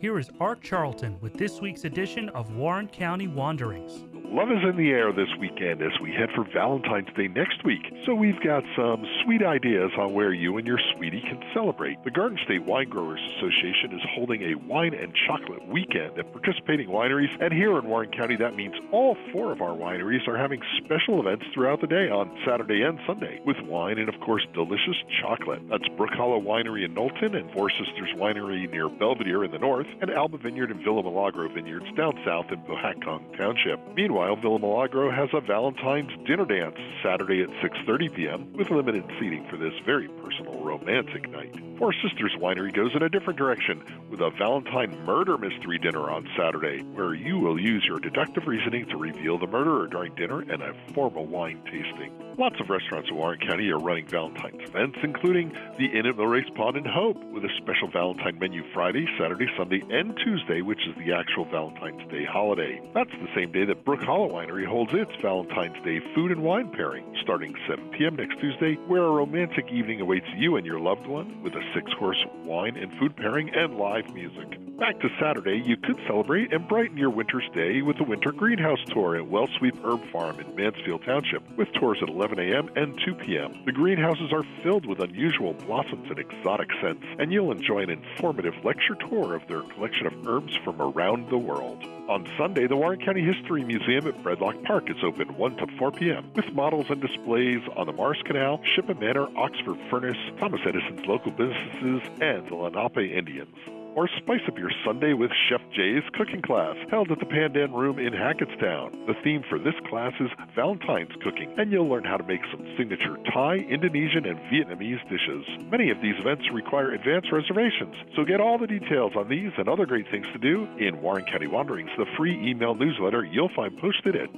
Here is Art Charlton with this week's edition of Warren County Wanderings. Love is in the air this weekend as we head for Valentine's Day next week. So we've got some sweet ideas on where you and your sweetie can celebrate. The Garden State Wine Growers Association is holding a wine and chocolate weekend at participating wineries. And here in Warren County, that means all 4 of our wineries are having special events throughout the day on Saturday and Sunday with wine and, of course, delicious chocolate. That's Brook Hollow Winery in Knowlton and Four Sisters Winery near Belvedere in the north and Alba Vineyard and Villa Milagro Vineyards down south in Bohacong Township. Meanwhile, Villa Milagro has a Valentine's dinner dance Saturday at 6:30 p.m. with limited seating for this very personal romantic night. Four Sisters Winery goes in a different direction with a Valentine murder mystery dinner on Saturday, where you will use your deductive reasoning to reveal the murderer during dinner and a formal wine tasting. Lots of restaurants in Warren County are running Valentine's events, including the Inn at Millrace Pond in Hope, with a special Valentine menu Friday, Saturday, Sunday, and Tuesday, which is the actual Valentine's Day holiday. That's the same day that Brook Hollow Winery holds its Valentine's Day food and wine pairing, starting 7 p.m. next Tuesday, where a romantic evening awaits you and your loved one with a 6-course wine and food pairing and live music. Back to Saturday, you could celebrate and brighten your winter stay with the Winter Greenhouse Tour at Wellsweep Herb Farm in Mansfield Township, with tours at 11 a.m. and 2 p.m. The greenhouses are filled with unusual blossoms and exotic scents, and you'll enjoy an informative lecture tour of their collection of herbs from around the world. On Sunday, the Warren County History Museum at Breadlock Park is open 1 to 4 p.m. with models and displays on the Mars Canal, Shippen Manor, Oxford Furnace, Thomas Edison's local businesses, and the Lenape Indians. Or spice up your Sunday with Chef Jay's cooking class, held at the Pandan Room in Hackettstown. The theme for this class is Valentine's cooking, and you'll learn how to make some signature Thai, Indonesian, and Vietnamese dishes. Many of these events require advance reservations, so get all the details on these and other great things to do in Warren County Wanderings, the free email newsletter you'll find posted at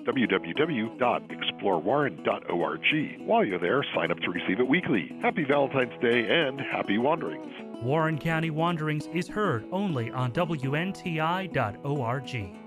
www.explorewarren.org. While you're there, sign up to receive it weekly. Happy Valentine's Day and happy Wanderings. Warren County Wanderings is heard only on WNTI.org.